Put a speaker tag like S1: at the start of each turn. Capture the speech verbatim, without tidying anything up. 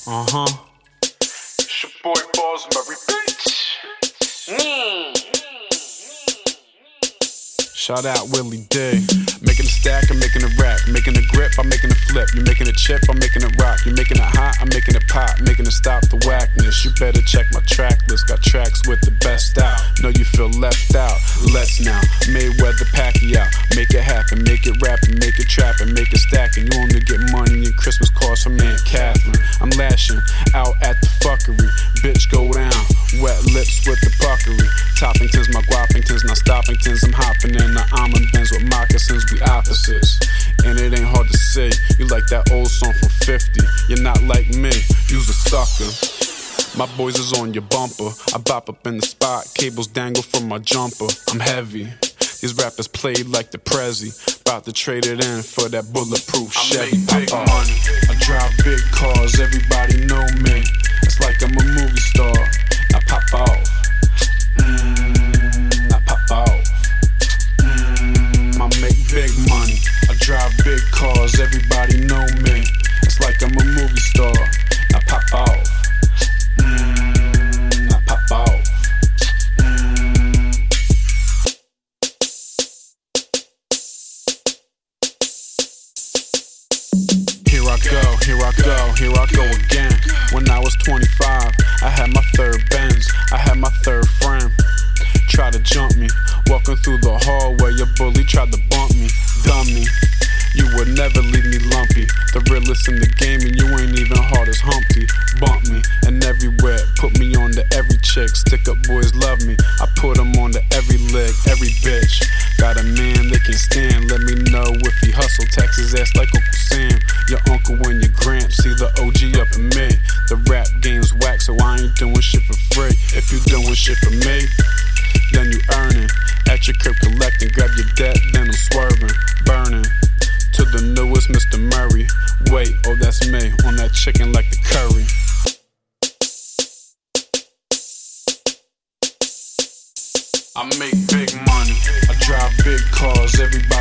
S1: Uh-huh.
S2: It's your boy Balls Murray, bitch. Mm.
S1: Shout out Willie D. Making a stack, I'm making a rack. Making a grip, I'm making a flip. You're making a chip, I'm making it rock. You're making it hot, I'm making it pop. Making it stop the whackness. You better check my track list. Got tracks with the best out. Know you feel left out. Let's now. Mayweather, Pacquiao. Make it happen, make it rapping, make it trapping, make it stacking. You only get money and Christmas cards from Aunt Catherine. I'm lashing out at the fuckery. Bitch, go down. Wet lips with the puckery. Toppingtons, my guapingtons, not stoppingtons. I'm hopping in the almond bins with moccasins. We opposites, and it ain't hard to say. You like that old song from fifty. You're not like me. You's a sucker. My boys is on your bumper. I bop up in the spot. Cables dangle from my jumper. I'm heavy. These rappers played like the Prezi. About to trade it in for that bulletproof Chevy.
S2: I make big
S1: Pop
S2: money.
S1: I drive big cars. Everybody know me. It's like I'm a movie star. I pop off. Mm, I pop off. Mm, I make big money. I drive big cars. Everybody know me. It's like I'm a movie star. I pop off. Mm, I pop off. Here I go, here I go, here I go again. When I was twenty-five, I had my third Benz. I had my third friend try to jump me. Walking through the hallway, your bully tried to bump me. Dummy, you would never leave me lumpy. The realest in the game, and you ain't even hard as Humpty. Bump me, and everywhere, put me on to every chick. Stick up boys love me, I put them on to every leg, every bitch. Got a man they can stand, let me know if he hustle. Text his ass like Uncle Sam. Your uncle and your gramps, see the O G up in me. The rap game's whack, so I ain't doing shit for free. If you doing shit for me, then you earning. At your crib collecting, grab your debt, then I'm swerving, burning. To the newest Mister Murray. Wait, oh that's me, on that chicken like the curry. I make big money. I drive big cars. Everybody